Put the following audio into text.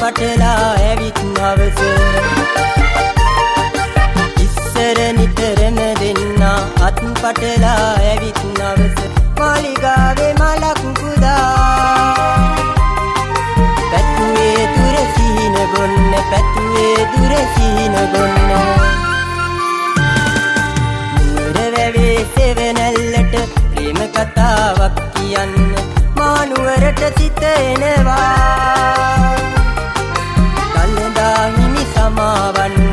පටලා ඇවිත් හවස ඉස්සර නිතරම දෙන්නා අත් පටලා ඇවිත් හවස මාලිගාවේ මලක් පුදා පැතුවේ දුර සිහින ගොන්න පැතුවේ දුර සිහින ගොන්න නුවර වැවේ සෙවණැල්ලට ප්‍රේම කතාවක් කියන්න මානුවරට සිත එනවා කල්දා හිමි සමාවන්න